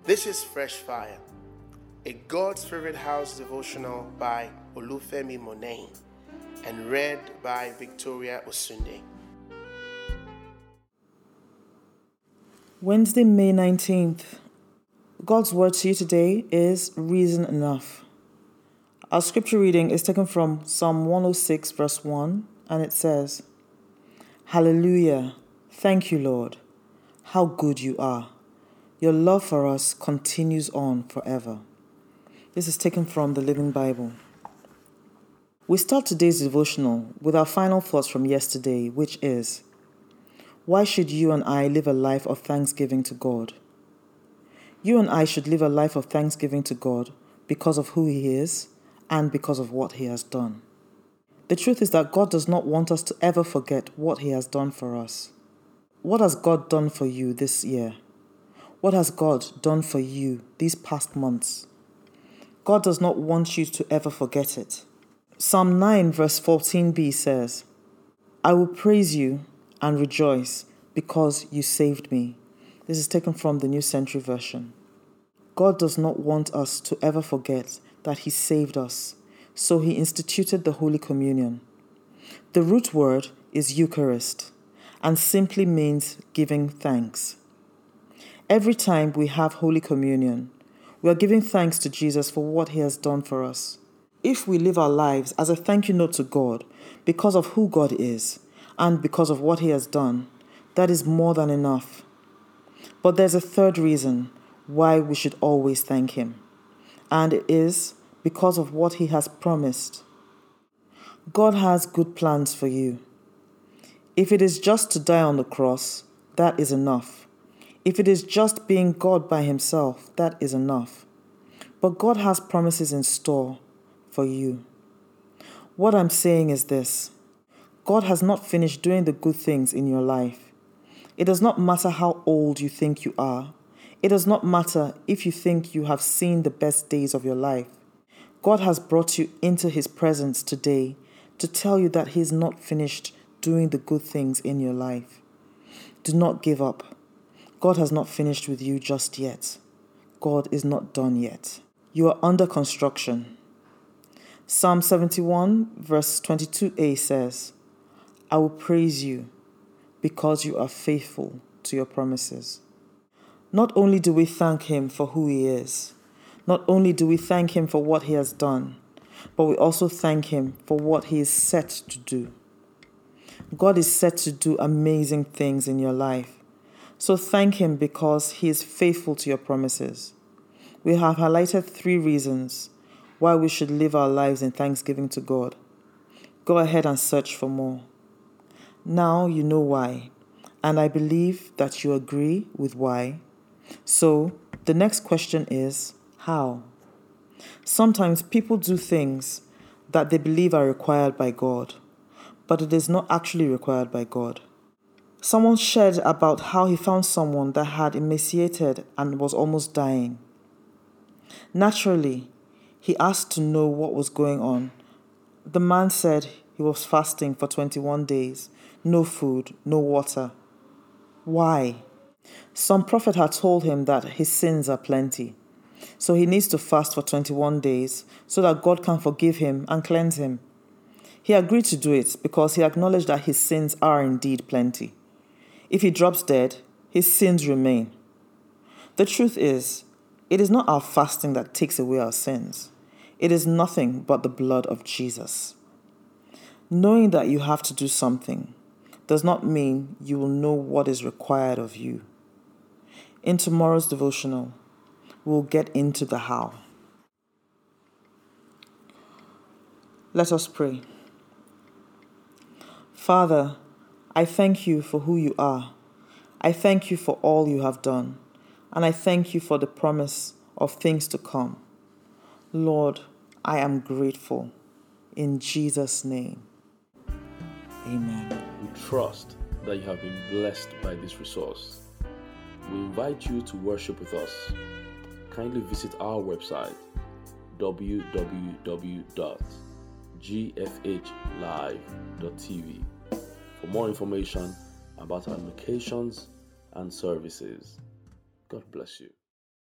This is Fresh Fire, a God's Favorite House devotional by Olufemi Monet and read by Victoria Osunde. Wednesday, May 19th. God's word to you today is reason enough. Our scripture reading is taken from Psalm 106 verse 1, and it says, Hallelujah, thank you, Lord. How good you are. Your love for us continues on forever. This is taken from the Living Bible. We start today's devotional with our final thoughts from yesterday, which is, why should you and I live a life of thanksgiving to God? You and I should live a life of thanksgiving to God because of who He is and because of what He has done. The truth is that God does not want us to ever forget what He has done for us. What has God done for you this year? What has God done for you these past months? God does not want you to ever forget it. Psalm 9 verse 14b says, I will praise you and rejoice because you saved me. This is taken from the New Century Version. God does not want us to ever forget that He saved us, so He instituted the Holy Communion. The root word is Eucharist and simply means giving thanks. Every time we have Holy Communion, we are giving thanks to Jesus for what He has done for us. If we live our lives as a thank you note to God because of who God is and because of what He has done, that is more than enough. But there's a third reason why we should always thank Him, and it is because of what He has promised. God has good plans for you. If it is just to die on the cross, that is enough. If it is just being God by Himself, that is enough. But God has promises in store for you. What I'm saying is this: God has not finished doing the good things in your life. It does not matter how old you think you are. It does not matter if you think you have seen the best days of your life. God has brought you into His presence today to tell you that He is not finished doing the good things in your life. Do not give up. God has not finished with you just yet. God is not done yet. You are under construction. Psalm 71 verse 22a says, I will praise you because you are faithful to your promises. Not only do we thank Him for who He is, not only do we thank Him for what He has done, but we also thank Him for what He is set to do. God is set to do amazing things in your life. So thank Him because He is faithful to your promises. We have highlighted 3 reasons why we should live our lives in thanksgiving to God. Go ahead and search for more. Now you know why, and I believe that you agree with why. So the next question is, how? Sometimes people do things that they believe are required by God, but it is not actually required by God. Someone shared about how he found someone that had emaciated and was almost dying. Naturally, he asked to know what was going on. The man said he was fasting for 21 days, no food, no water. Why? Some prophet had told him that his sins are plenty, so he needs to fast for 21 days so that God can forgive him and cleanse him. He agreed to do it because he acknowledged that his sins are indeed plenty. If he drops dead, his sins remain. The truth is, it is not our fasting that takes away our sins. It is nothing but the blood of Jesus. Knowing that you have to do something does not mean you will know what is required of you. In tomorrow's devotional, we'll get into the how. Let us pray. Father, I thank you for who you are. I thank you for all you have done. And I thank you for the promise of things to come. Lord, I am grateful. In Jesus' name, amen. We trust that you have been blessed by this resource. We invite you to worship with us. Kindly visit our website, www.gfhlive.tv, for more information about our locations and services. God bless you.